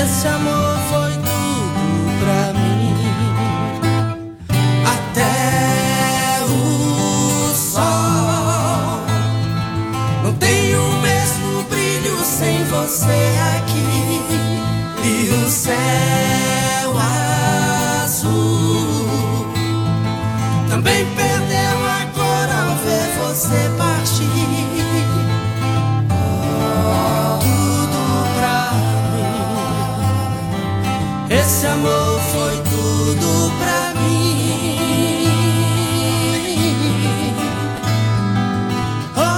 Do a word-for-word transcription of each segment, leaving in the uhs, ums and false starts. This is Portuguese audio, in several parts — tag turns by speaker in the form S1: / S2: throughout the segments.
S1: Esse amor foi tudo pra mim. Até o sol não tem o mesmo brilho sem você aqui. E o céu azul também perdeu a cor ao ver você partir. Esse amor foi tudo pra mim. Oh, oh,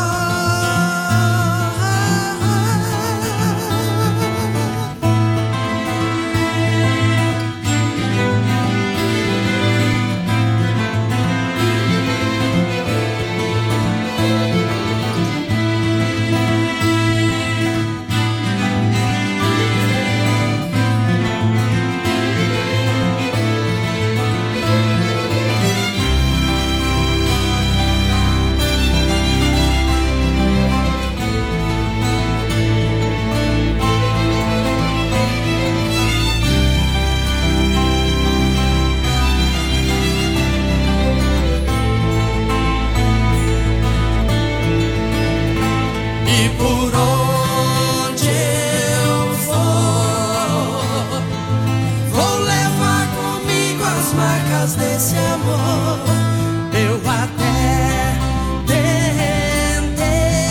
S1: desse amor eu até tentei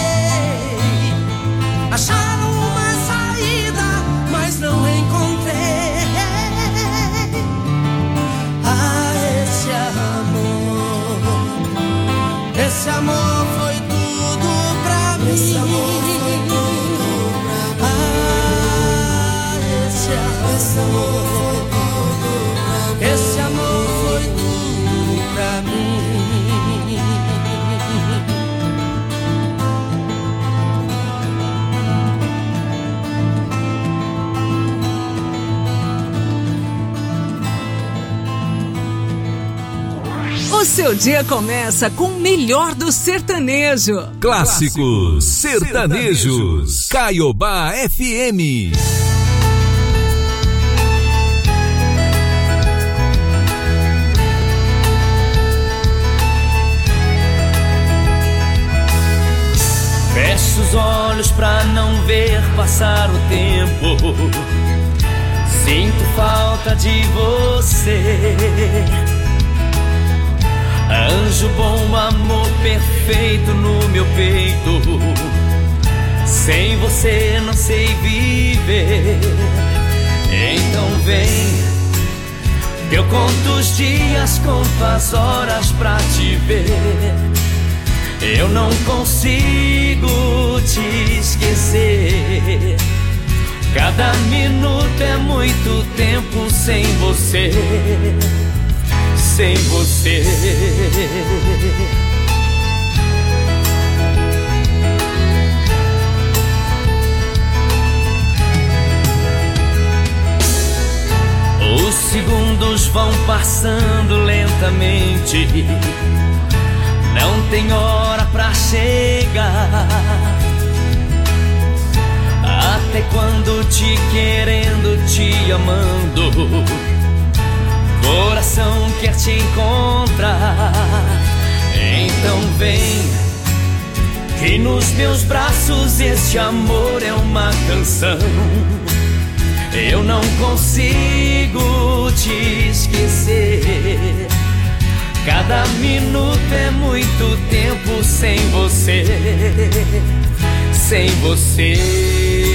S1: achar uma saída, mas não encontrei. Ah, esse amor, esse amor foi tudo pra mim. Esse amor foi tudo pra mim. Ah, esse amor, esse amor foi tudo pra mim. Esse amor foi tudo pra mim.
S2: O seu dia começa com o melhor do sertanejo.
S3: Clássicos sertanejos. Caiobá F M.
S4: Fecho os olhos pra não ver passar o tempo. Sinto falta de você. Anjo bom, amor perfeito no meu peito. Sem você não sei viver. Então vem, que eu conto os dias, conto as horas pra te ver. Eu não consigo te esquecer. Cada minuto é muito tempo sem você. Sem você. Os segundos vão passando lentamente. Não tem hora pra chegar. Até quando te querendo, te amando, coração quer te encontrar. Então vem, que nos meus braços este amor é uma canção. Eu não consigo te esquecer. Cada minuto é muito tempo sem você. Sem você.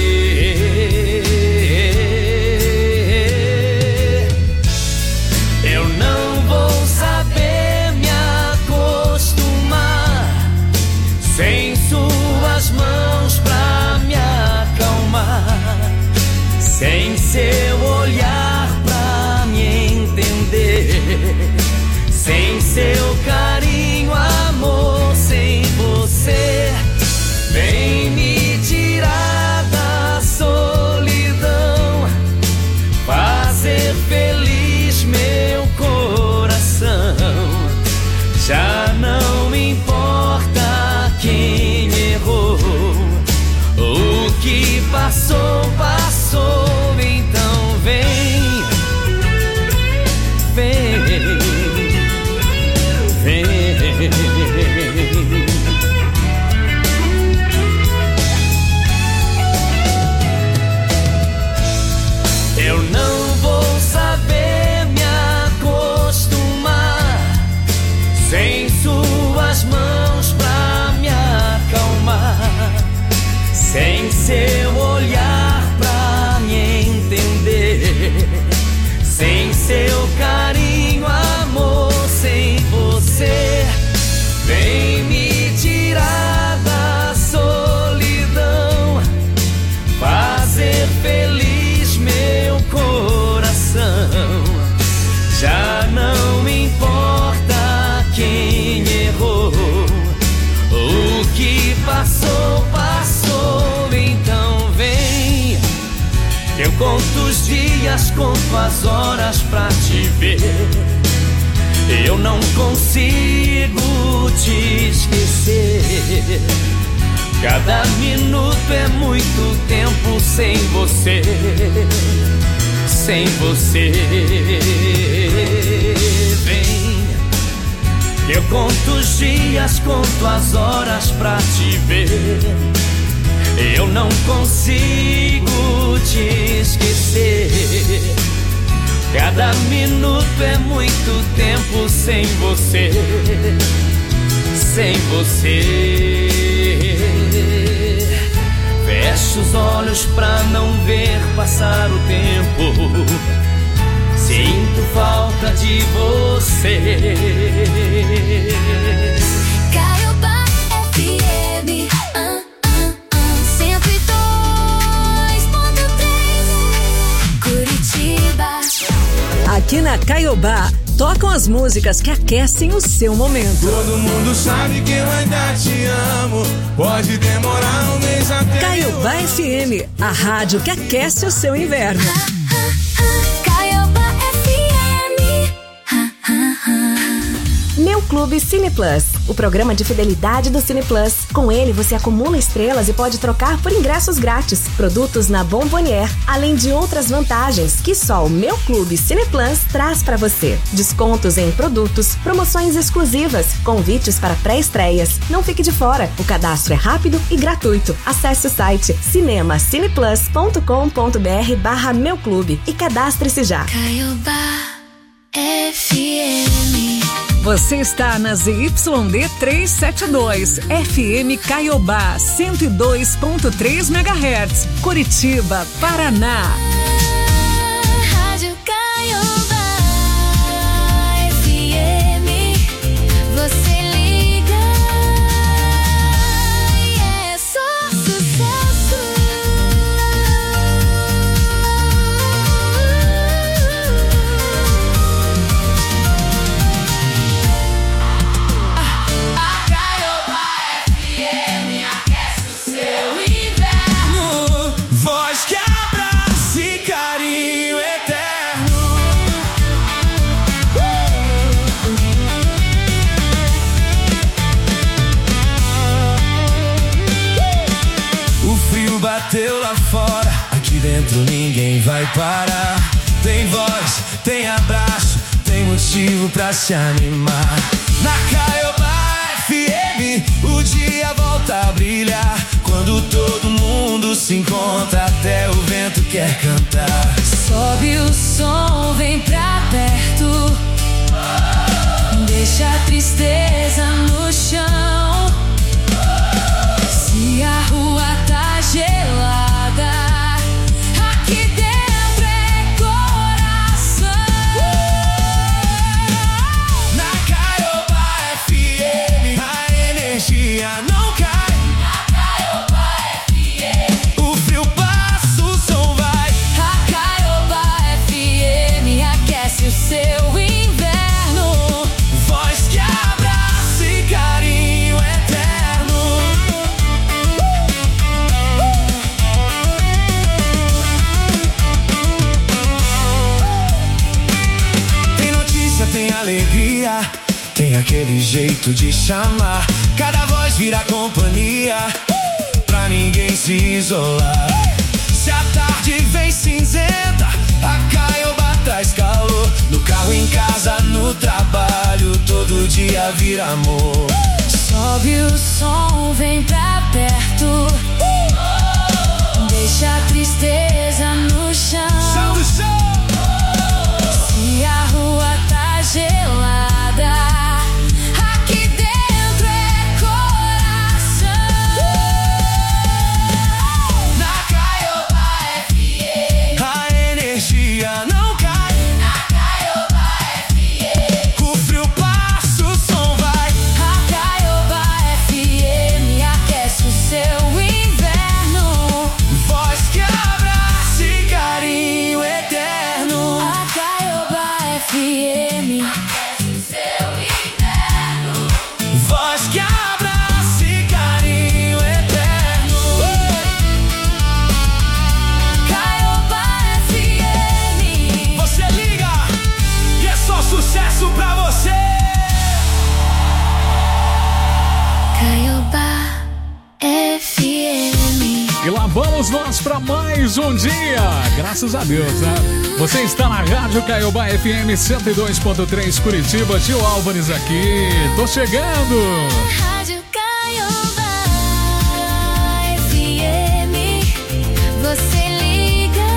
S4: Eu não vou saber me acostumar sem suas mãos pra me acalmar, sem seu olhar pra me entender, sem seu carinho, amor, sem você. Vem me tirar da solidão, fazer feliz meu coração. Já não importa quem errou, o que passou, passou, então Eu conto os dias, conto as horas pra te ver. Eu não consigo te esquecer. Cada minuto é muito tempo sem você, sem você. Vem, eu conto os dias, conto as horas pra te ver. Eu não consigo te esquecer. Cada minuto é muito tempo sem você, sem você. Fecho os olhos pra não ver passar o tempo. Sinto falta de você.
S5: Caiobá F M, ah, ah, ah, cento e dois ponto três, Curitiba.
S2: Aqui na Caiobá, tocam as músicas que aquecem o seu momento.
S1: Todo mundo sabe que eu ainda te amo. Pode demorar um mês até.
S2: Caiobá F M, a rádio que aquece o seu inverno.
S5: Caiobá F M.
S6: Meu Clube Cine Plus, o programa de fidelidade do Cine Plus. Com ele, você acumula estrelas e pode trocar por ingressos grátis, produtos na Bombonier, além de outras vantagens que só o Meu Clube Cine Plus traz para você. Descontos em produtos, promoções exclusivas, convites para pré-estreias. Não fique de fora, o cadastro é rápido e gratuito. Acesse o site cinemacineplus ponto com ponto br barra Meu Clube e cadastre-se já.
S5: Caiobá F M.
S2: Você está na Z Y D trezentos e setenta e dois, F M Caiobá cento e dois ponto três megahertz, Curitiba, Paraná.
S5: Rádio Caiobá F M. Você liga e é só sucesso.
S1: Voz que abraça e carinho eterno. O frio bateu lá fora, aqui dentro ninguém vai parar. Tem voz, tem abraço, tem motivo pra se animar. Na Caiobá F M, o dia volta a brilhar. Quando todo mundo se encontra, até o vento quer cantar.
S5: Sobe o som, vem pra perto. Deixa a tristeza no chão. Se a rua tá gelada, aqui dentro é coração.
S1: Na Caiobá F M, a energia não cai. O frio passa, o som vai.
S5: A Caiobá F M aquece o seu inverno.
S1: Voz que abraça e carinho eterno. Tem notícia, tem alegria, tem aquele jeito de chamar. Cada voz vira companhia, pra ninguém se isolar. Se a tarde vem cinzenta, a Caiobá traz calor. No carro, em casa, no trabalho, todo dia vira amor.
S5: Sobe o som, vem pra perto. Deixa a tristeza no chão.
S1: Chão do chão.
S5: Se a rua tá gelada, aqui dentro é coração.
S1: Na Caiobá F M, a energia não cai. Na Caiobá F M, o frio passa, o som vai.
S5: A Caiobá F M aquece o seu inverno.
S7: vamos nós para mais um dia. Graças a Deus, né? Você está na Rádio Caiobá F M cento e dois ponto três Curitiba. Tio Álvares aqui. Tô chegando.
S5: Rádio Caiobá F M. Você liga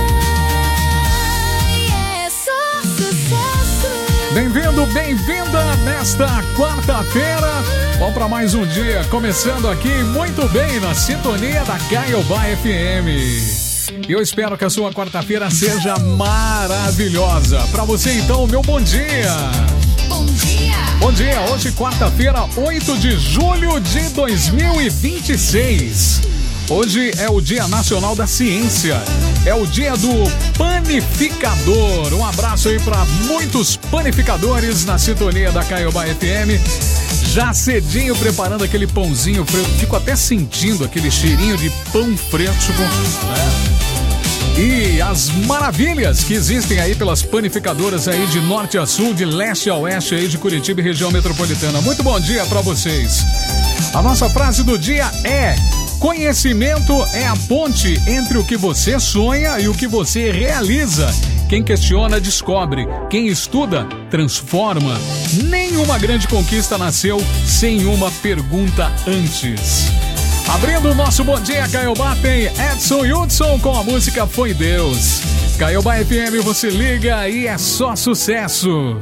S5: e é só sucesso.
S7: Bem-vindo, bem-vinda nesta quarta-feira. Vamos para mais um dia, começando aqui muito bem na sintonia da Caiobá F M. E eu espero que a sua quarta-feira seja maravilhosa. Para você, então, o meu bom dia.
S5: Bom dia.
S7: Bom dia, hoje quarta-feira, oito de julho de dois mil e vinte e seis. Hoje é o Dia Nacional da Ciência. É o dia do panificador. Um abraço aí para muitos panificadores na sintonia da Caiobá F M. Já cedinho preparando aquele pãozinho fresco. Fico até sentindo aquele cheirinho de pão fresco, né? E as maravilhas que existem aí pelas panificadoras aí de norte a sul, de leste a oeste aí de Curitiba e região metropolitana. Muito bom dia para vocês. A nossa frase do dia é: conhecimento é a ponte entre o que você sonha e o que você realiza. Quem questiona, descobre. Quem estuda, transforma. Nenhuma grande conquista nasceu sem uma pergunta antes. Abrindo o nosso Bom Dia Caiobá tem Edson Hudson com a música Foi Deus. Caiobá F M, você liga e é só sucesso.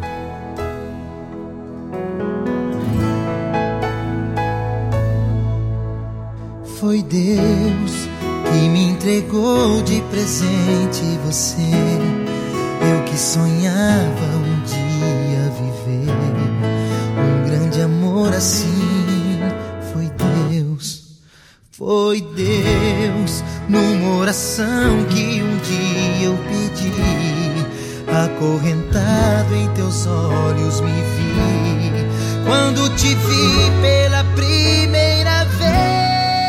S1: Foi Deus que me entregou de presente você. Eu que sonhava um dia viver um grande amor assim. Foi Deus, foi Deus, numa oração que um dia eu pedi. Acorrentado em teus olhos me vi, quando te vi pela primeira vez.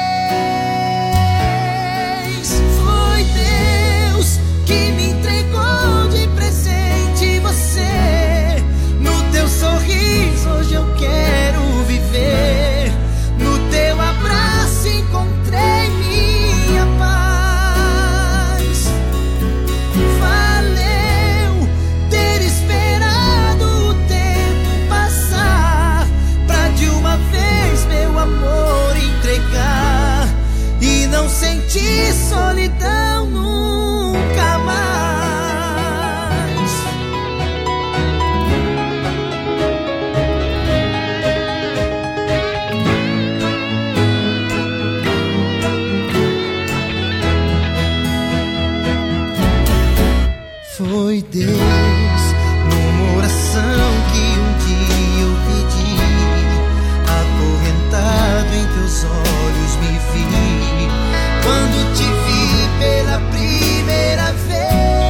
S1: Que me entregou de presente você. No teu sorriso hoje eu quero viver. No teu abraço encontrei minha paz. Valeu ter esperado o tempo passar, pra de uma vez meu amor entregar e não sentir solidão nunca mais. Foi Deus, numa oração que um dia eu pedi. Acorrentado em teus olhos me vi, quando te vi pela primeira vez.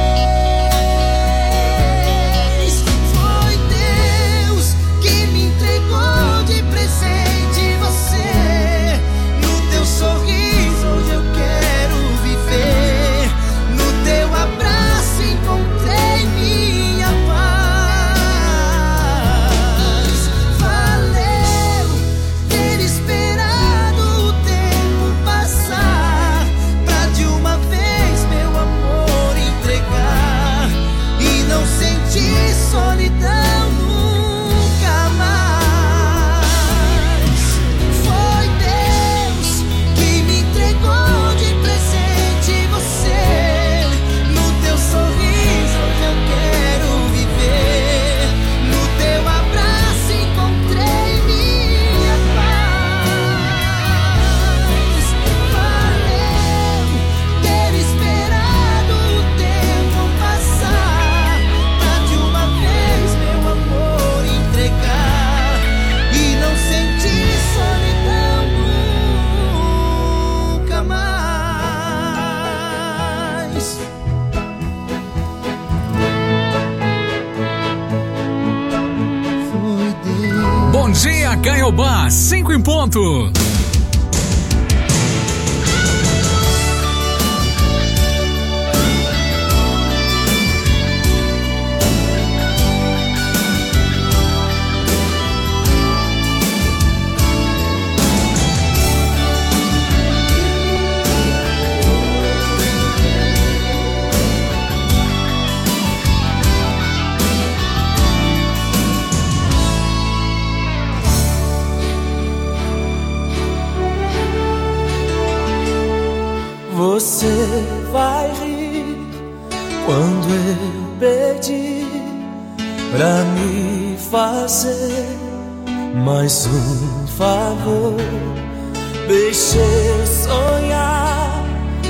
S1: Foi Deus que me entregou de presente você. No teu sorriso hoje eu quero viver. No teu abraço encontrei minha paz. Valeu ter esperado o tempo passar, pra de uma vez meu amor entregar e não sentir solidão nunca mais. Foi Deus que me entregou de presente você. No teu sorriso hoje eu quero viver. No teu abraço encontrei minha paz. Valeu ter esperado o tempo passar, pra de uma vez meu amor entregar e não sentir solidão nunca mais. Foi Deus.
S7: Bom dia, Caiobá, cinco em ponto.
S1: você vai rir quando eu pedi pra me fazer mais um favor. Deixe eu sonhar,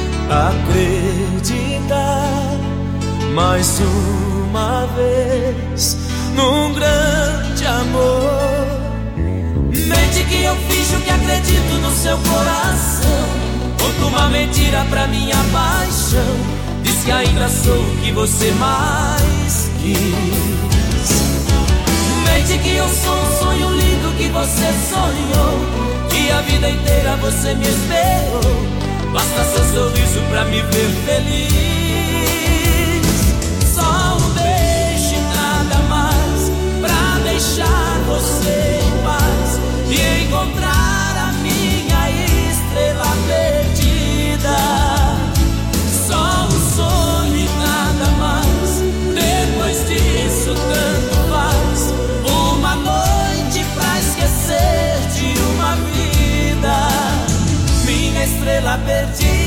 S1: acreditar mais uma vez num grande amor. Mente que eu finjo que acredito no seu coração, conto uma mentira pra minha paixão. Diz que ainda sou o que você mais quis. Mente que eu sou um sonho lindo que você sonhou, que a vida inteira você me esperou. Basta seu sorriso pra me ver feliz. Só um beijo e nada mais pra deixar você em paz e encontrar a minha estrela perdida. Só um sonho e nada mais. Depois disso tanto faz. Uma noite pra esquecer de uma vida, minha estrela perdida.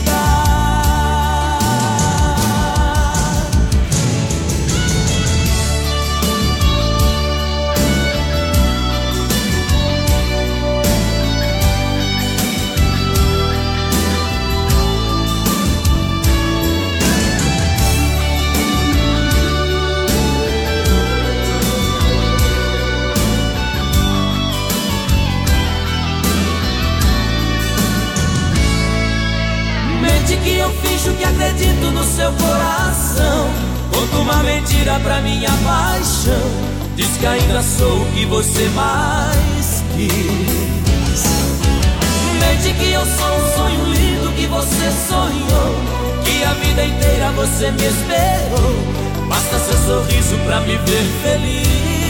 S1: Que eu finjo que acredito no seu coração, conto uma mentira pra minha paixão. Diz que ainda sou o que você mais quis. Mente que eu sou um sonho lindo que você sonhou, que a vida inteira você me esperou. Basta seu sorriso pra me ver feliz.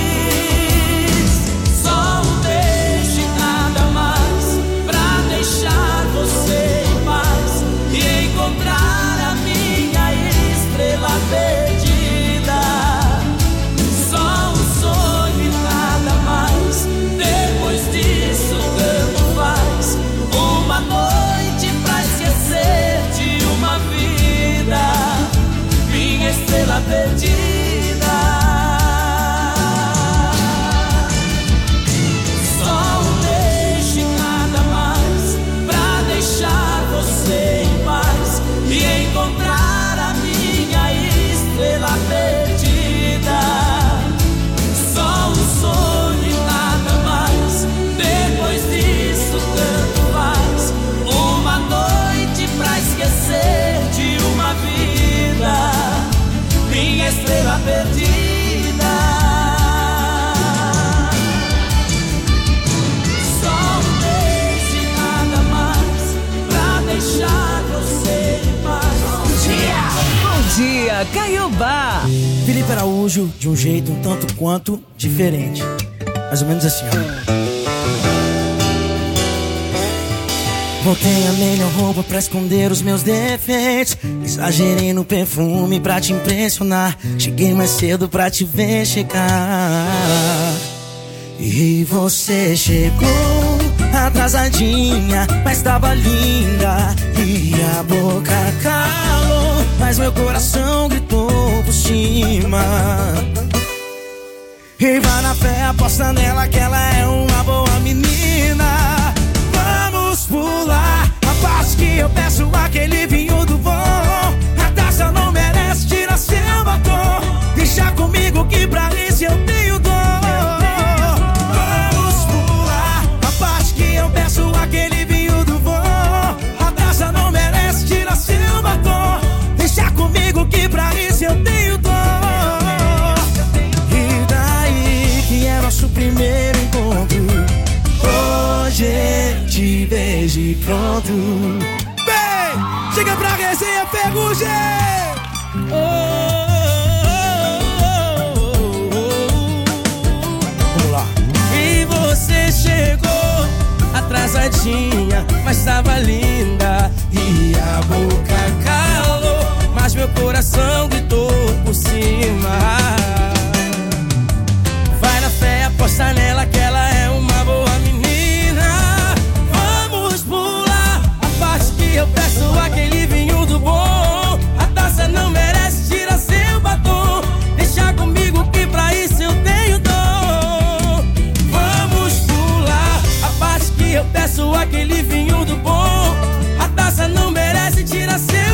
S1: Só um beijo e nada mais pra deixar você em paz e encontrar a minha estrela perdida. Só um sonho e nada mais. Depois disso tanto faz. Uma noite pra esquecer de uma vida, minha estrela perdida. Só um beijo e nada mais pra deixar você e encontrar a minha estrela perdida. Só um sonho e nada mais. Depois disso tanto faz. Uma noite pra esquecer de uma vida, minha estrela perdida. Só um beijo e nada mais pra deixar você.
S2: Bom dia, Caiobá.
S8: Felipe Araújo, de um jeito um tanto quanto diferente. Mais ou menos assim, ó. Botei a melhor roupa pra esconder os meus defeitos. Exagerei no perfume pra te impressionar. Cheguei mais cedo pra te ver chegar. E você chegou atrasadinha, mas tava linda. E a boca calou, mas meu coração gritou por cima. E vai na fé, aposta nela que ela é uma boa menina. Vamos pular a parte que eu peço aquele vinho do bom. A taça não merece tirar seu batom. Deixa comigo que pra isso eu tenho dor. Eu peço aquele vinho do vô. A taça não merece tirar seu batom. Deixa comigo que pra isso eu tenho dor. E daí que é nosso primeiro encontro. Hoje te vejo e pronto. Vem, chega pra resenha, Ferrugem. Oh, oh, oh, oh, oh. Vamos lá. E você chegou atrasadinha, mas tava linda. E a boca calou, mas meu coração gritou por cima. Vai na fé, aposta nela que ela é uma boa menina. Vamos pular a parte que eu peço aquele vinho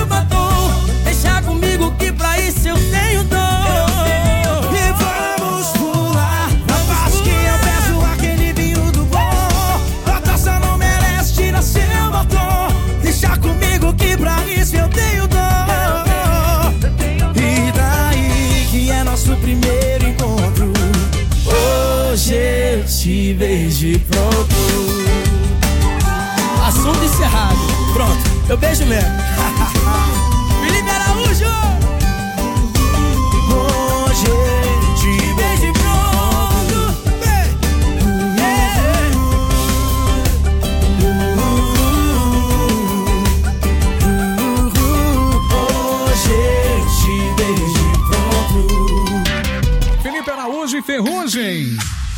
S8: batom. Deixa comigo que pra isso eu tenho dom. E vamos pular na parte que eu peço aquele vinho do bom. A taça não merece, tira seu batom. Deixa comigo que pra isso eu tenho dom. E daí que é nosso primeiro encontro. Hoje eu te vejo e pronto. Assunto encerrado. Pronto, eu beijo mesmo. Felipe Araújo. Hoje eu te beijo e pronto. Yeah. Hoje eu te beijo e pronto.
S7: Felipe Araújo e Ferrugem.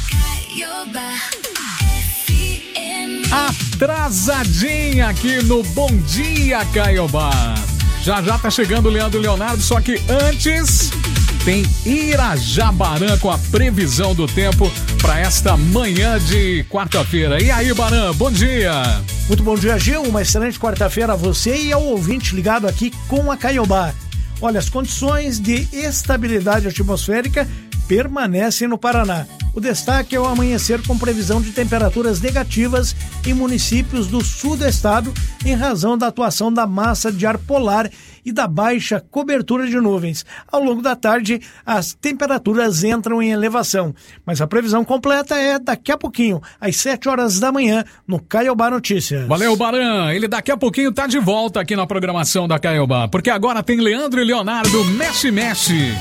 S7: Atrasadinha aqui no Bom Dia Caiobá. Já já tá chegando o Leandro Leonardo, só que antes tem Irajabarã com a previsão do tempo para esta manhã de quarta-feira. E aí, Barã, bom dia.
S9: Muito bom dia, Gil. Uma excelente quarta-feira a você e ao ouvinte ligado aqui com a Caiobá. Olha, as condições de estabilidade atmosférica permanecem no Paraná. O destaque é o amanhecer com previsão de temperaturas negativas em municípios do sul do estado em razão da atuação da massa de ar polar e da baixa cobertura de nuvens. Ao longo da tarde, as temperaturas entram em elevação, mas a previsão completa é daqui a pouquinho, às sete horas da manhã, no Caiobá Notícias.
S7: Valeu, Barã. Ele daqui a pouquinho tá de volta aqui na programação da Caiobá, porque agora tem Leandro e Leonardo Mexe Mexe.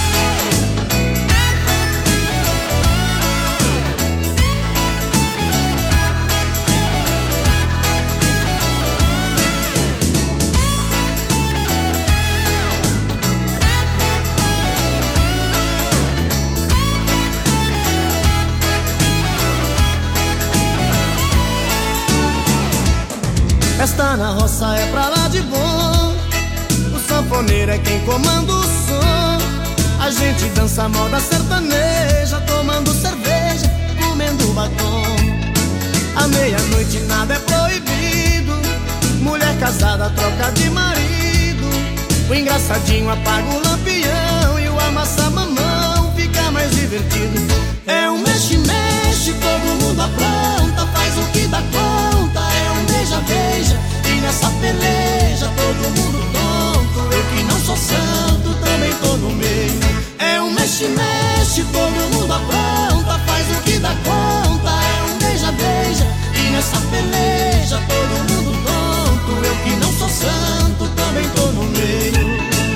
S8: Festa na roça é pra lá de bom. O sanfoneiro é quem comanda o som. A gente dança moda sertaneja, tomando cerveja, comendo batom. À meia-noite nada é proibido. Mulher casada troca de marido. O engraçadinho apaga o lampião e o amassa-mamão fica mais divertido. É um mexe-mexe, todo mundo apronta, faz o que dá conta. É um beija-beija e nessa peleja todo mundo tonto. Eu que não sou santo também tô no meio. É um mexe-mexe, todo mundo apronta, faz o que dá conta. É um beija-beija e nessa peleja todo mundo tonto. Eu que não sou santo também tô no meio.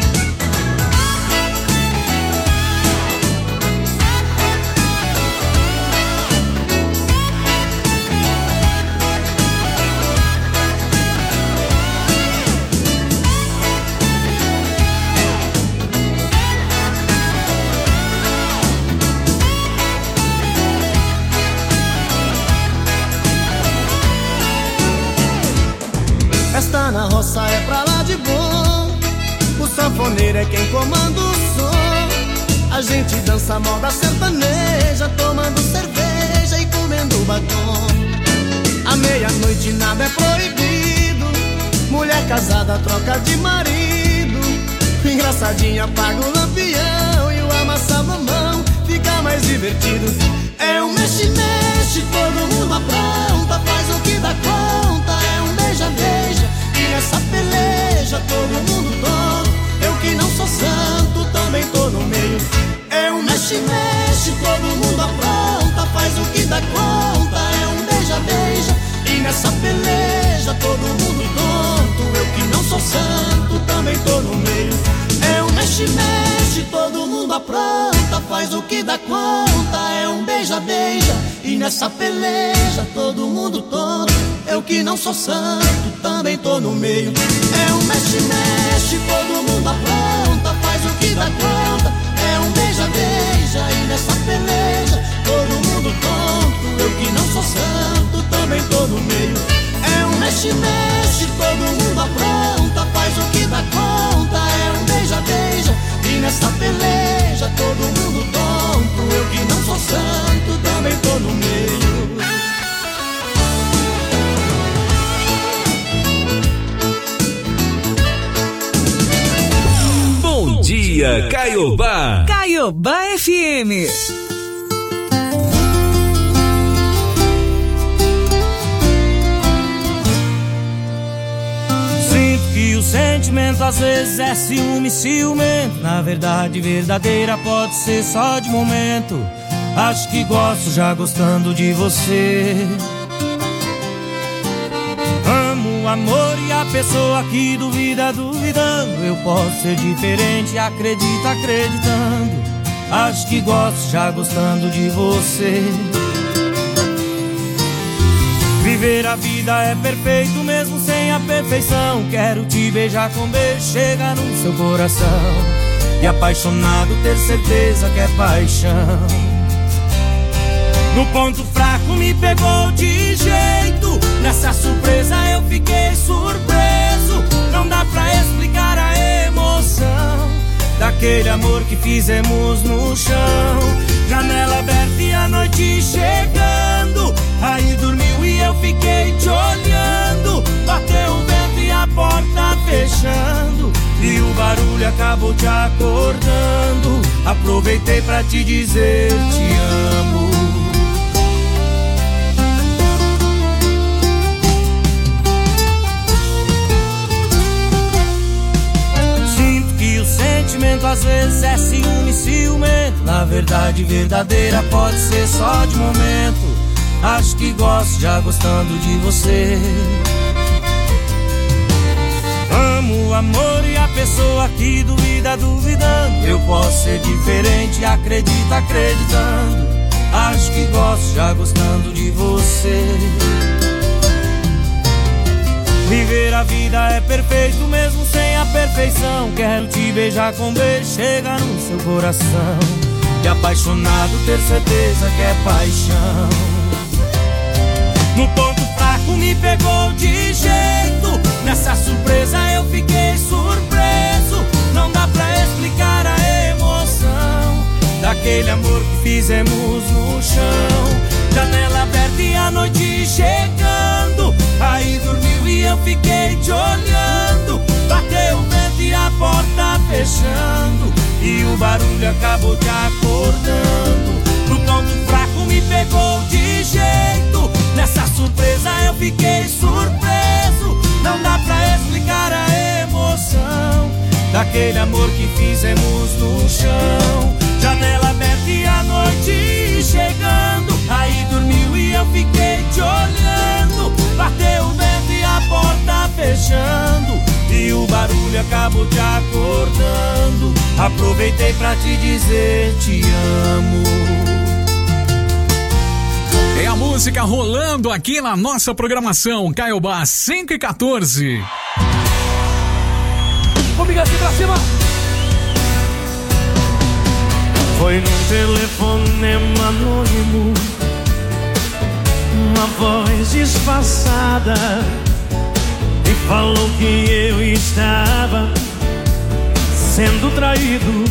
S8: Festa na roça é pra lá de bom. O sanfoneiro é quem comanda o som. A gente dança moda sertaneja, tomando cerveja e comendo batom. À meia-noite nada é proibido. Mulher casada troca de marido. Engraçadinha apaga o lampião e o amassa-mamão fica mais divertido. É um mexe-mexe, todo mundo apronta, faz o que dá conta. É um beija-beija e nessa peleja todo mundo tonto. Eu que não sou santo também tô no meio. É um mexe-mexe, todo mundo apronta, faz o que dá conta. É um beija-beija e nessa peleja todo mundo tonto. Eu que não sou santo também tô no meio. É um mexe-mexe, todo mundo apronta, faz o que dá conta. É um beija-beija e nessa peleja todo mundo tonto. Eu que não sou santo também tô no meio. É um mexe-mexe, todo mundo apronta, faz o que dá conta. É um beija-beija e nessa peleja todo mundo tonto. Eu que não sou santo também tô no meio. É um mexe-mexe, todo mundo apronta, faz o que dá conta. É um beija-beija e nessa peleja todo mundo tonto. Eu que não sou santo também tô no meio.
S3: Dia Caiobá.
S2: Caiobá F M.
S4: Sinto que o sentimento às vezes é ciúme, ciumento. Na verdade, verdadeira pode ser só de momento. Acho que gosto já gostando de você. Amo o amor e a pessoa que duvida, duvidando. Eu posso ser diferente, acredita, acreditando. Acho que gosto já gostando de você. Viver a vida é perfeito mesmo sem a perfeição. Quero te beijar com beijo, chega no seu coração. E apaixonado ter certeza que é paixão. No ponto fraco me pegou de jeito. Nessa surpresa eu fiquei surpreso. Não dá pra explicar a emoção daquele amor que fizemos no chão. Janela aberta e a noite chegando. Aí dormiu e eu fiquei te olhando. Bateu o vento e a porta fechando. E o barulho acabou te acordando. Aproveitei pra te dizer te amo. Sentimento às vezes é ciúme, ciumento. Na verdade, verdadeira pode ser só de momento. Acho que gosto já gostando de você. Amo o amor e a pessoa que duvida, duvidando. Eu posso ser diferente, acredita, acreditando. Acho que gosto já gostando de você. Viver a vida é perfeito mesmo sem a perfeição. Quero te beijar com beijo, chega no seu coração. E apaixonado ter certeza que é paixão. No ponto fraco me pegou de jeito. Nessa surpresa eu fiquei surpreso. Não dá pra explicar a emoção daquele amor que fizemos no chão. Janela aberta e a noite chegando. Aí dormiu e eu fiquei te olhando. Bateu o vento e a porta fechando. E o barulho acabou te acordando. No ponto fraco me pegou de jeito. Nessa surpresa eu fiquei surpreso. Não dá pra explicar a emoção daquele amor que fizemos no chão. Janela aberta e a noite chegando. Aí dormiu e eu fiquei te olhando. Bateu o vento e a porta fechando. E o barulho acabou te acordando. Aproveitei pra te dizer te amo.
S7: É a música rolando aqui na nossa programação. Caiobá cinco e quatorze.
S4: Comigo assim pra cima. Foi num telefonema anônimo, uma voz disfarçada me falou que eu estava sendo traído.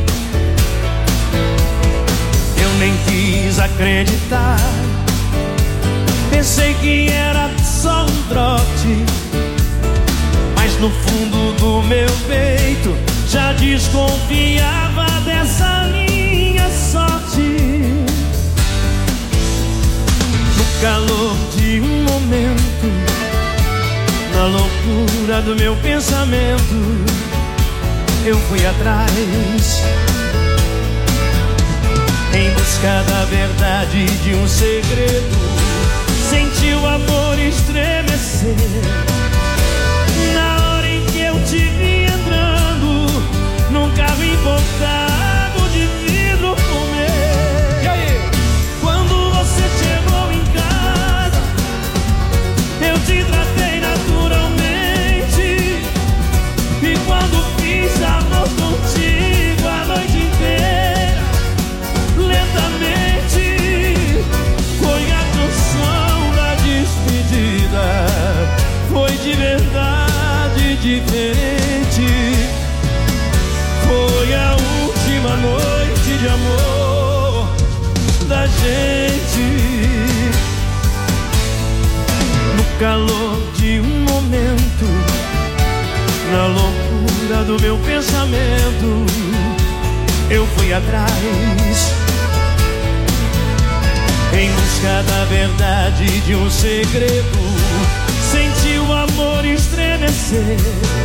S4: Eu nem quis acreditar, pensei que era só um trote, mas no fundo do meu peito já desconfiava dessa minha sorte. No calor de um momento, na loucura do meu pensamento, eu fui atrás, em busca da verdade de um segredo. Senti o amor estremecer na hora em que eu te vi entrando num carro importado de vidro fumê. E aí? Quando você chegou em casa, eu te tratei naturalmente. E quando fiz amor contigo a noite inteira, lentamente, foi a canção da despedida. Foi de verdade diferente. Foi a última noite de amor da gente. No calor de um momento, na loucura
S10: sombra do meu pensamento, eu fui atrás, em busca da verdade de um segredo. Senti o amor estremecer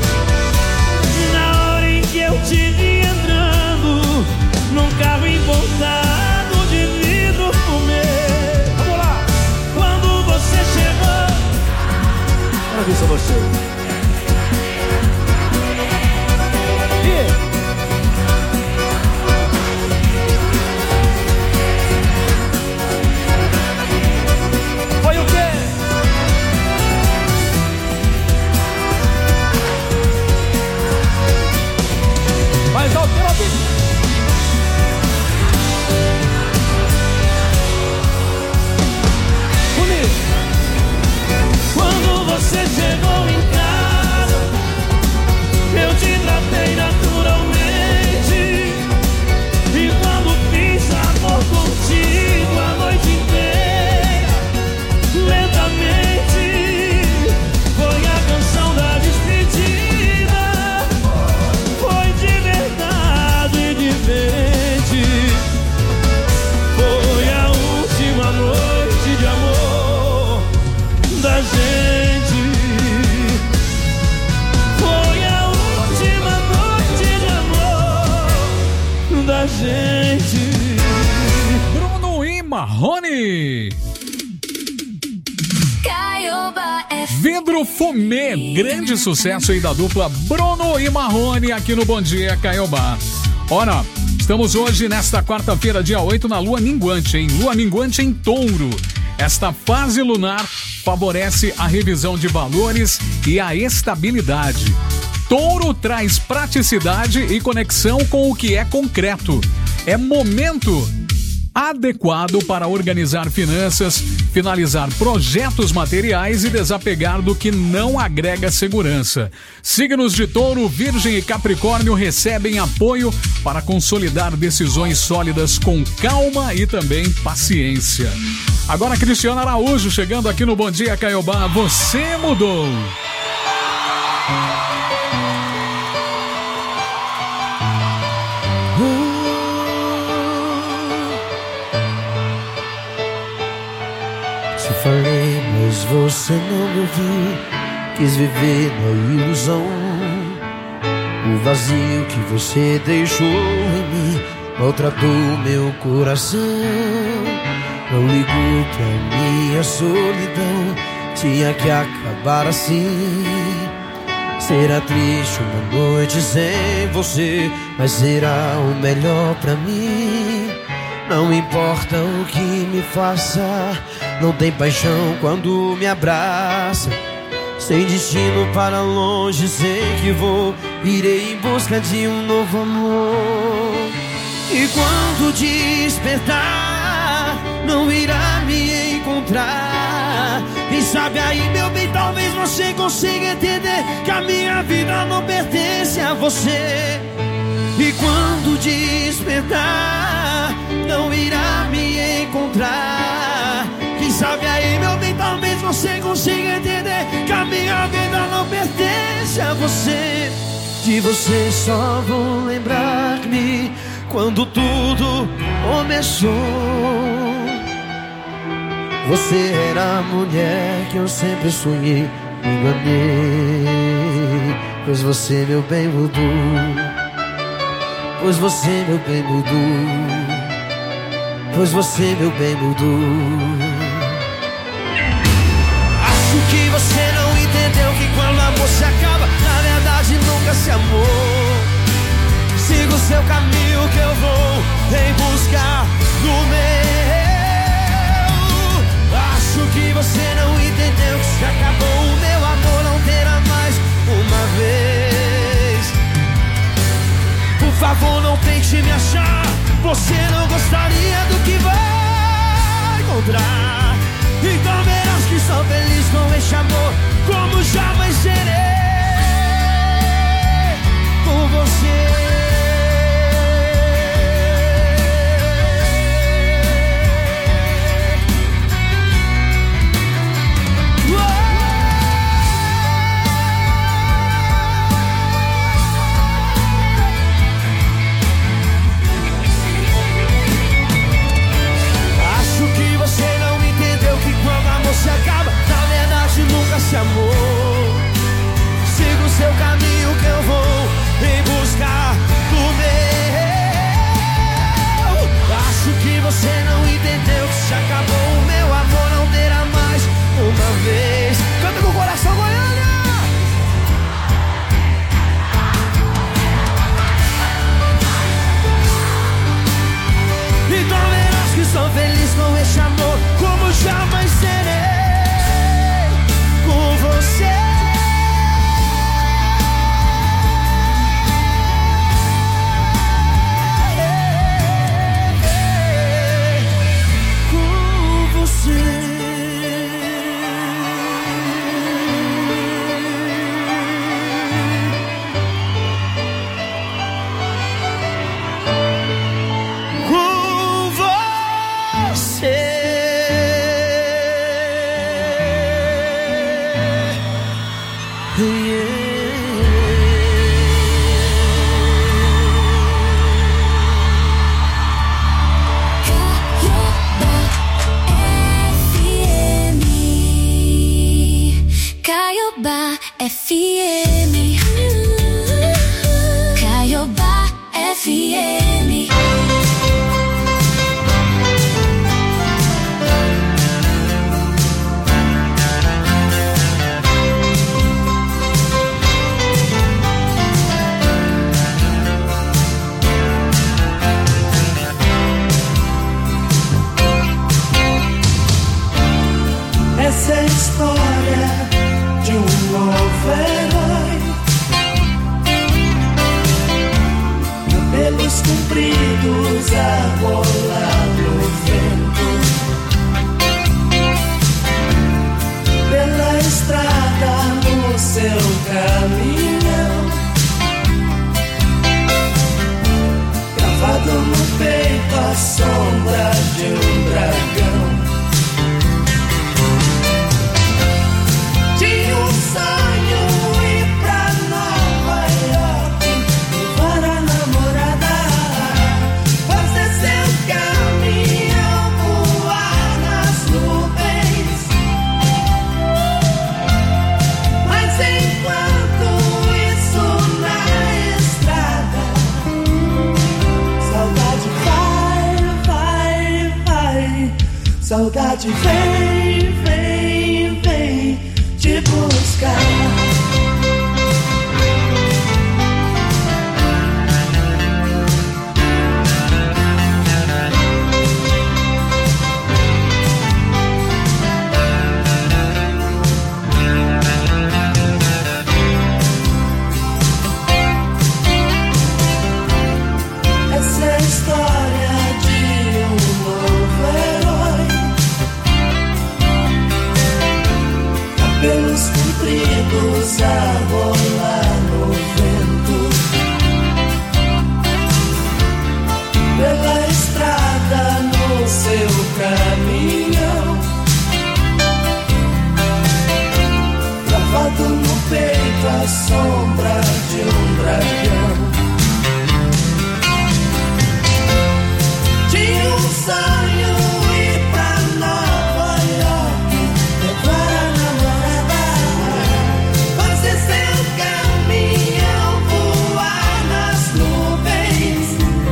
S10: na hora em que eu te vi entrando num carro importado de vidro fumê. Vamos lá! Quando você chegou, para ver se é você. Yeah. Foi o quê? Mais alto, pelo ouvido. Quando você chegou em casa, eu te tratei naturalmente. E quando fiz amor contigo a noite inteira, lentamente, foi a canção da despedida. Foi de verdade e diferente. Foi a última noite de amor da gente. Foi a última noite de amor da gente.
S7: Bruno e Marrone.
S5: Caioba F M.
S7: Vidro Fumê, grande sucesso aí da dupla Bruno e Marrone aqui no Bom Dia Caiobá. Ora, estamos hoje nesta quarta-feira, dia oito, na lua minguante, hein? Lua minguante em Touro. Esta fase lunar favorece a revisão de valores e a estabilidade. Touro traz praticidade e conexão com o que é concreto. É momento adequado para organizar finanças, finalizar projetos materiais e desapegar do que não agrega segurança. Signos de Touro, Virgem e Capricórnio recebem apoio para consolidar decisões sólidas com calma e também paciência. Agora Cristiano Araújo chegando aqui no Bom Dia Caiobá. Você mudou.
S8: Te falei, mas você não me ouviu. Quis viver na ilusão. O vazio que você deixou em mim maltratou meu coração. Não ligou pra minha solidão. Tinha que acabar assim. Será triste uma noite sem você, mas será o melhor pra mim. Não importa o que me faça, não tem paixão quando me abraça. Sem destino para longe, sei que vou. Irei em busca de um novo amor. E quando despertar, não irá me encontrar. Quem sabe aí, meu bem, talvez você consiga entender que a minha vida não pertence a você. E quando despertar, não irá me encontrar. Quem sabe aí, meu bem, talvez você consiga entender que a minha vida não pertence a você. De você só vou lembrar-me quando tudo começou. Você era a mulher que eu sempre sonhei, me enganei. Pois você, meu bem, mudou. Pois você, meu bem, mudou. Pois você, meu bem, mudou. Acho que você não entendeu que quando o amor se acaba, na verdade nunca se amou. Siga o seu caminho que eu vou em busca do meu. Acho que você não entendeu que se acabou o meu amor, não terá mais uma vez. Por favor, não tente me achar. Você não gostaria do que vai encontrar. Então verás que sou feliz com este amor, como jamais serei com você.
S1: compridos a rolar no vento. Pela estrada no seu caminhão, gravado no peito a sombra de um dragão. Tinha um sonho ir pra Nova York, levar a namorada, fazer seu caminhão voar nas nuvens. Mas enquanto isso na estrada, saudade vai, vai, vai. Saudade vem, vem, vem te buscar. Essa é a história de um novo herói, cabelos compridos a rolar no vento. Pela estrada no seu caminhão, gravado no peito a sombra de um dragão. Tinha um sonho ir pra Nova York, levar a namorada, fazer seu caminhão voar nas nuvens.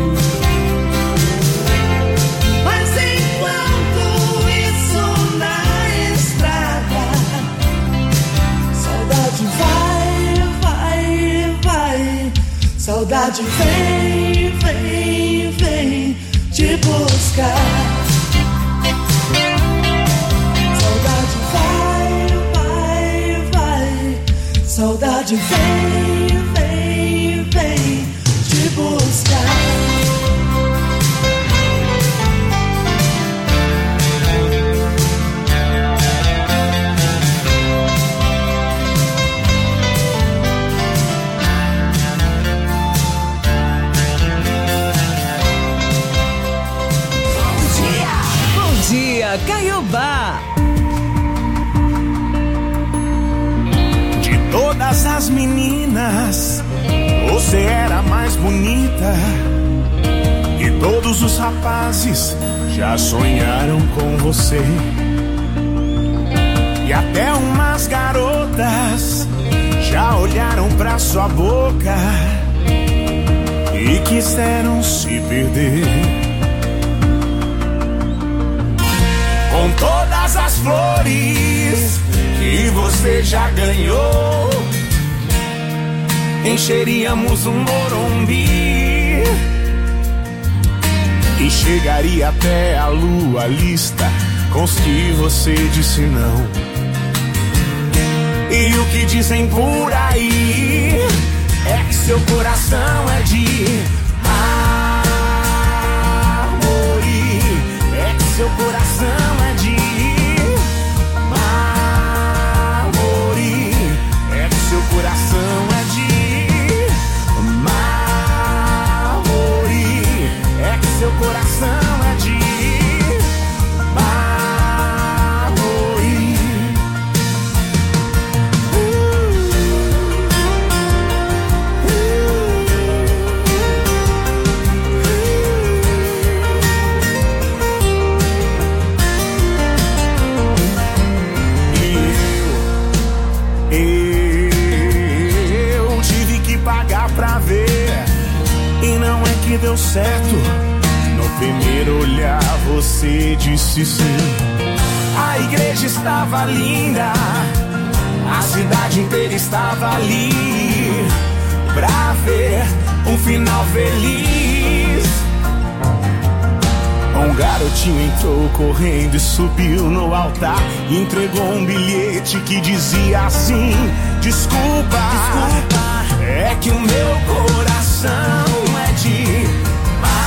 S1: Mas enquanto isso na estrada, saudade vai, vai, vai. Saudade vem, vem, vem te buscar. Saudade vai, vai, vai. Saudade vem, vem, vem te buscar.
S2: Bom dia, Caiobá.
S11: De todas as meninas, você era a mais bonita. E todos os rapazes já sonharam com você. E até umas garotas já olharam pra sua boca e quiseram se perder. Com todas as flores que você já ganhou, encheríamos um Morumbi e chegaria até a lua lista com os que você disse não. E o que dizem por aí é que seu coração é de Amori, é que seu coração é de Amori, é que seu coração é de Amori, é que seu coração é de deu certo. No primeiro olhar você disse sim. A igreja estava linda, a cidade inteira estava ali pra ver um final feliz. Um garotinho entrou correndo e subiu no altar e entregou um bilhete que dizia assim: desculpa, desculpa, é que o meu coração é de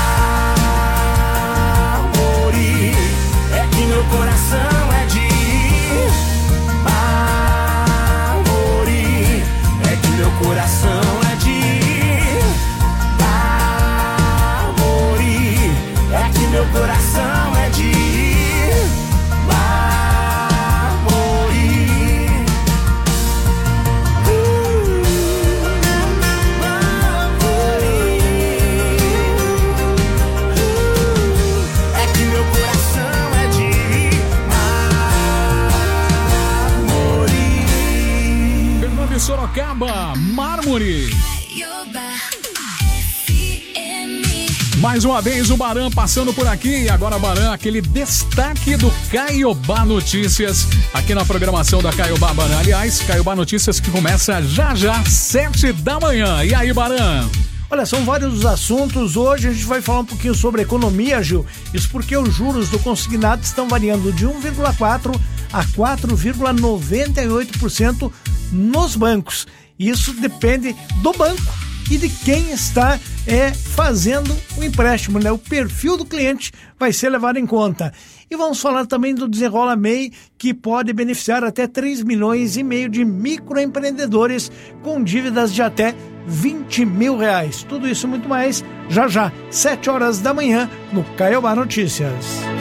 S7: Mais uma vez o Baran passando por aqui. E agora, Baran, aquele destaque do Caiobá Notícias aqui na programação da Caiobá, Baran. Aliás, Caiobá Notícias que começa já já, sete da manhã. E aí, Baran?
S9: Olha, são vários os assuntos. Hoje a gente vai falar um pouquinho sobre economia, Gil. Isso porque os juros do consignado estão variando de um vírgula quatro por cento a quatro vírgula noventa e oito por cento nos bancos. Isso depende do banco e de quem está é, fazendo o empréstimo, né? O perfil do cliente vai ser levado em conta. E vamos falar também do Desenrola M E I, que pode beneficiar até três milhões e meio de microempreendedores com dívidas de até vinte mil reais. Tudo isso e muito mais, já já, sete horas da manhã, no Caiobá Notícias.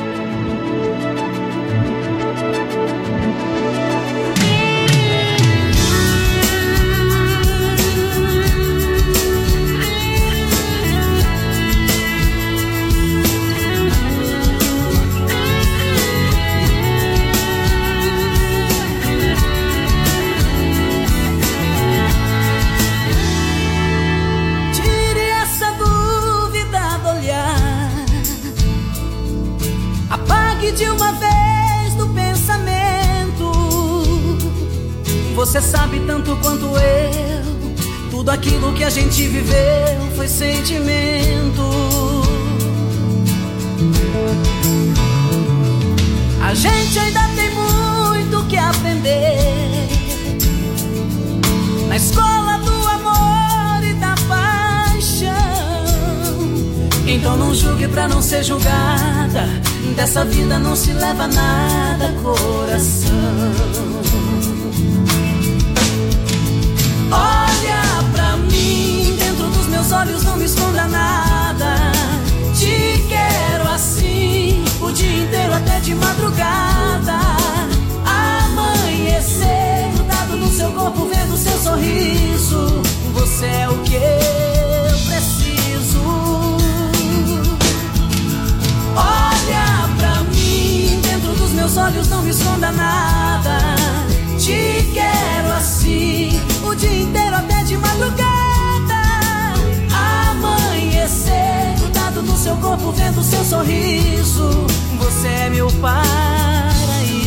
S1: Você sabe tanto quanto eu, tudo aquilo que a gente viveu foi sentimento. A gente ainda tem muito que aprender na escola do amor e da paixão. Então não julgue pra não ser julgada, dessa vida não se leva nada, coração. Olha pra mim, dentro dos meus olhos não me esconda nada. Te quero assim, o dia inteiro até de madrugada. Amanhecer, grudado no seu corpo, vendo seu sorriso. Você é o que eu preciso. Olha pra mim, dentro dos meus olhos não me esconda nada. Te quero assim, o dia inteiro até de madrugada. Amanhecer, grudado no seu corpo, vendo seu sorriso. Você é meu paraíso.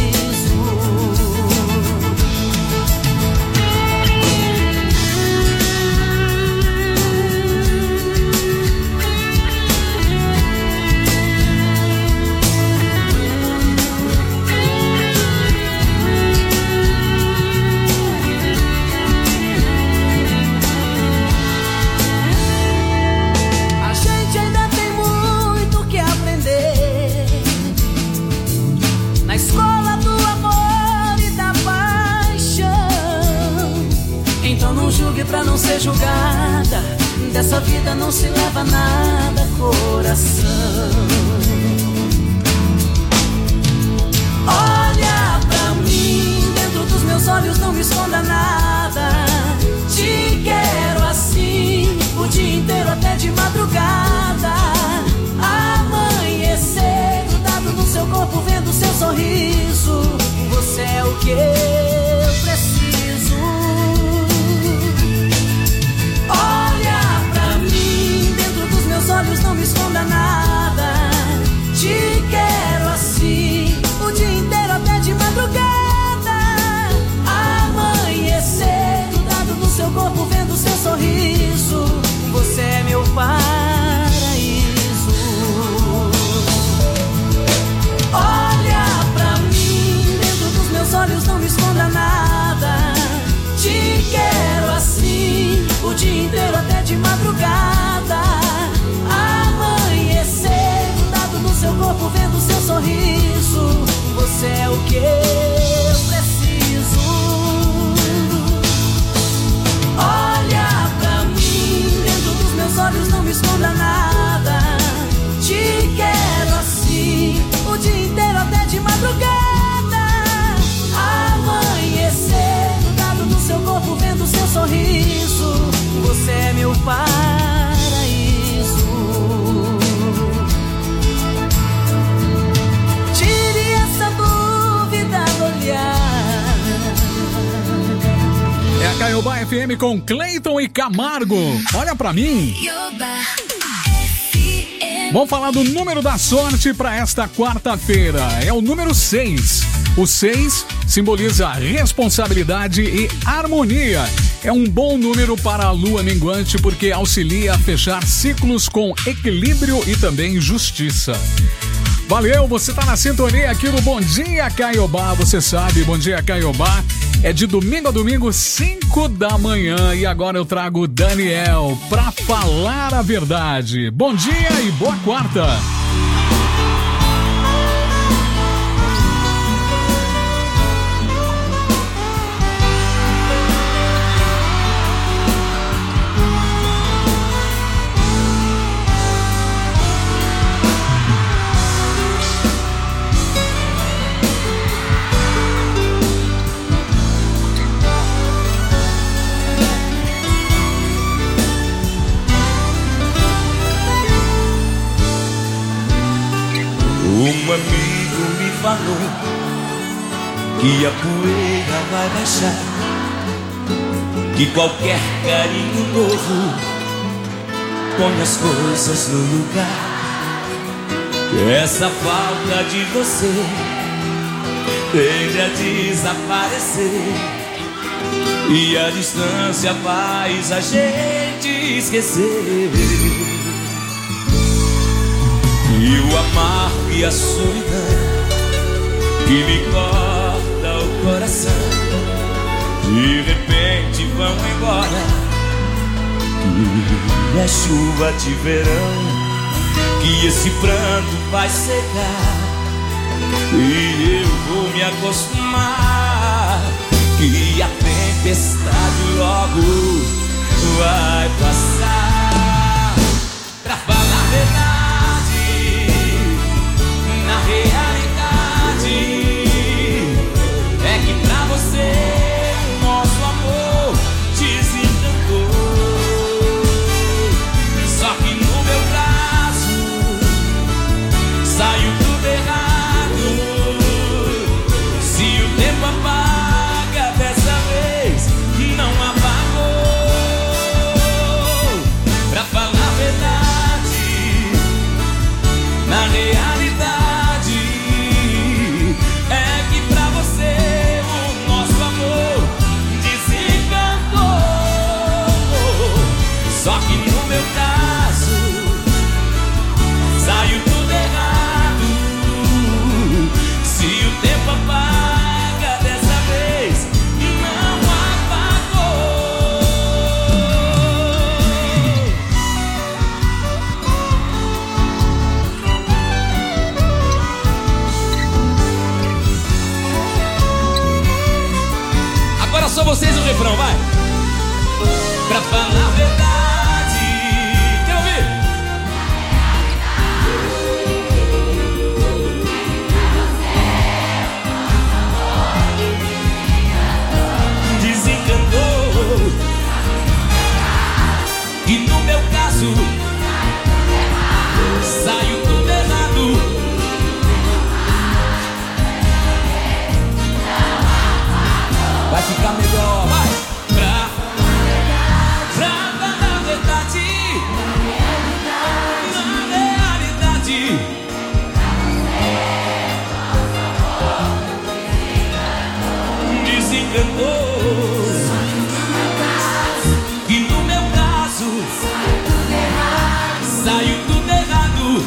S1: Pra não ser julgada, dessa vida não se leva nada, coração. Olha pra mim, dentro dos meus olhos não me esconda nada. Te quero assim, o dia inteiro até de madrugada. Amanhecer, grudado no seu corpo, vendo seu sorriso. Você é o que eu preciso. Olha pra mim, dentro dos meus olhos não me esconda nada. Te quero assim, o dia inteiro até de madrugada. Amanhecer, grudado no seu corpo, vendo seu sorriso. Você é meu paraíso. Olha pra mim, dentro dos meus olhos não me esconda nada. Te quero assim, o dia inteiro até de madrugada. Amanhecer, grudado no seu corpo, vendo seu sorriso. Você é o que eu preciso. Olha pra mim, dentro dos meus olhos não me esconda nada. Te quero assim, o dia inteiro até de madrugada. Amanhecer, grudado no seu corpo, vendo seu sorriso. Você é meu paraíso. Tire essa dúvida do olhar.
S7: É a Caiobá F F M com Cleiton e Camargo. Olha pra mim. Vamos falar do número da sorte para esta quarta-feira. É o número seis. O seis simboliza responsabilidade e harmonia. É um bom número para a lua minguante porque auxilia a fechar ciclos com equilíbrio e também justiça. Valeu, você tá na sintonia aqui no Bom Dia Caiobá, você sabe, Bom Dia Caiobá é de domingo a domingo, cinco da manhã, e agora eu trago o Daniel pra falar a verdade. Bom dia e boa quarta!
S12: Um amigo me falou que a poeira vai baixar, que qualquer carinho novo põe as coisas no lugar, que essa falta de você tende a desaparecer e a distância faz a gente esquecer. E o amargo e a solidão que me corta o coração de repente vão embora. Que é chuva de verão, que esse pranto vai secar e eu vou me acostumar que a tempestade logo vai passar. Pra falar a verdade, na realidade é que pra você o nosso amor desencantou. Só que no meu caso saiu tudo errado. Se o tempo apaga, dessa vez não apagou. Pra falar a verdade, na realidade só que no meu caso saiu tudo errado. Se o tempo apaga, dessa vez não apagou. Agora só vocês o refrão, vai! Pra falar a verdade, quer ouvir? Desencantou. E no meu caso saiu tudo errado. Vai ficar melhor, vai! Pra Pra falar a verdade, na realidade, desencantou. E no meu caso saiu tudo errado.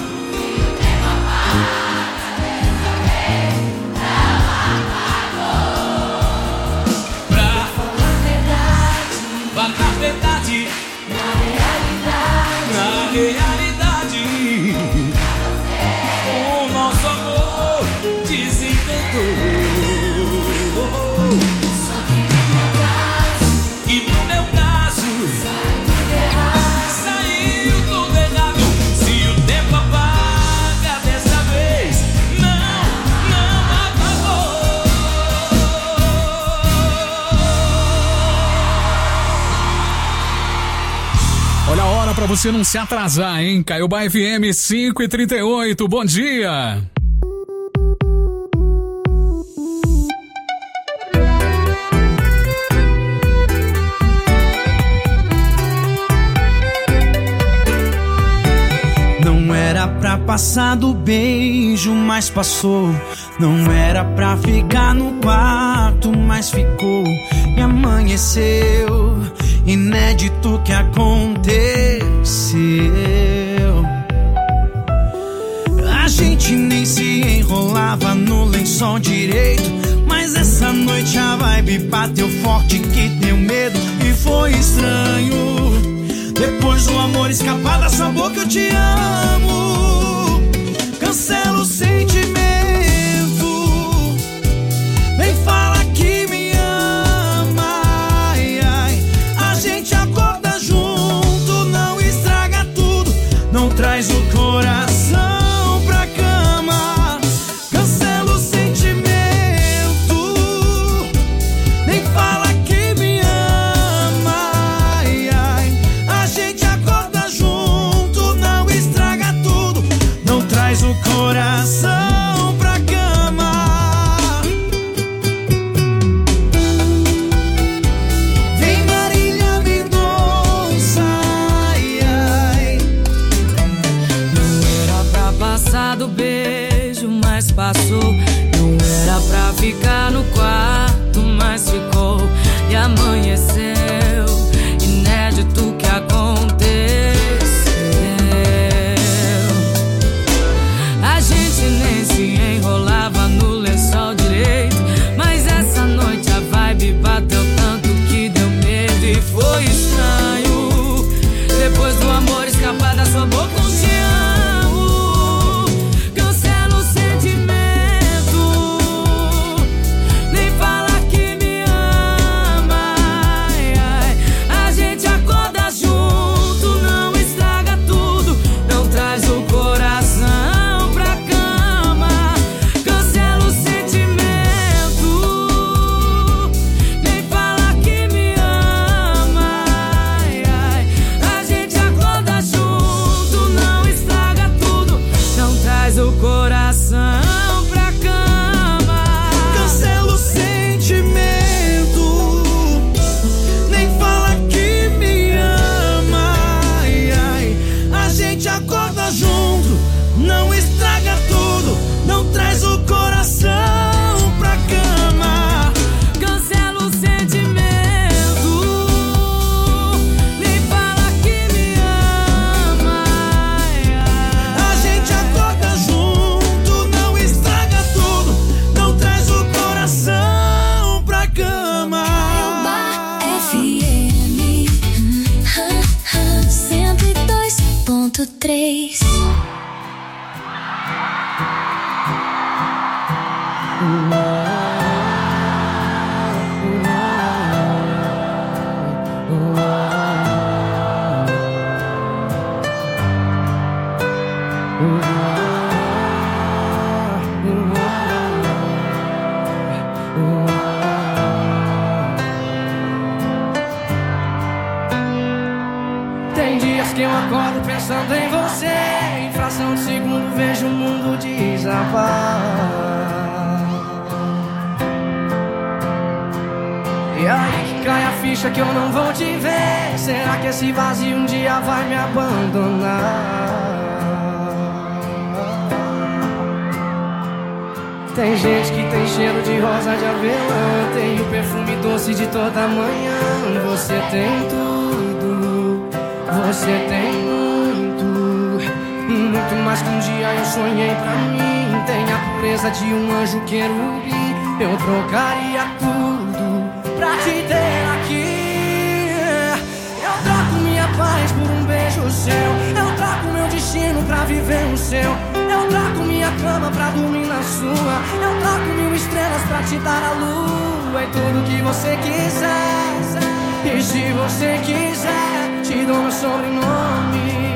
S12: Pra falar a verdade, na realidade, o nosso amor desencantou. E no meu caso saiu tudo errado. Se o tempo apaga, dessa vez não, não apagou.
S7: Olha a hora pra você não se atrasar, hein? Caiobá F M cinco e trinta e oito, bom dia!
S8: passar do beijo, mas passou. Não era pra ficar no quarto, mas ficou. E amanheceu, inédito que aconteceu. A gente nem se enrolava no lençol direito, mas essa noite a vibe bateu forte que deu medo. E foi estranho, depois do amor escapar da sua boca eu te amo. Cancela o sentimento, vem fala que me ama. Ai, ai. A gente acorda junto, não estraga tudo, não traz o coração pra cama. Cancela o sentimento, nem fala que me ama. Ai, ai. A gente acorda junto, não estraga tudo, não traz o coração pra cama. Vem Marília Mendonça, ai, ai.
S5: Não era pra passar do beijo, mas passou. Não era pra ficar no quarto, mas ficou. E amanheceu, inédito que aconteceu. A gente nem se enrolava no lençol direito, mas essa noite a vibe bateu tanto que deu medo. E foi estranho, depois do amor escapar da sua boca eu te amo. Cancela o sentimento, nem fala que me ama. Ai, ai. A gente acorda junto, não estraga tudo, não traz o coração pra cama. Cancela o sentimento, nem fala que me ama. Ai, ai. A gente acorda junto, não estraga tudo, não traz o coração pra cama.
S8: Cancela o sentimento, nem fala que me ama. Ai, ai. A gente acorda junto, não estraga tudo, não traz o coração pra cama.
S5: Cancela o sentimento, nem fala que me ama. Ai, ai.
S8: A gente acorda junto, não estraga tudo, não traz o coração pra cama.
S5: F M cento e dois ponto três.
S1: Tem dias que eu acordo pensando em você, em fração de segundo vejo o mundo desabar. E aí que cai a ficha que eu não vou te ver. Será que esse vazio um dia vai me abandonar? Tem gente que tem cheiro de rosa de avelã, tem o perfume doce de toda manhã. Você tem tudo, você tem muito, muito mais que um dia eu sonhei pra mim. Tem a pureza de um anjo querubim. Eu trocaria tudo pra te ter aqui. Eu troco minha paz por um beijo seu, eu troco meu destino pra viver o seu. Eu troco minha cama pra dormir na sua, eu troco mil estrelas pra te dar a lua. E tudo que você quiser, e se você quiser, te dou meu sobrenome.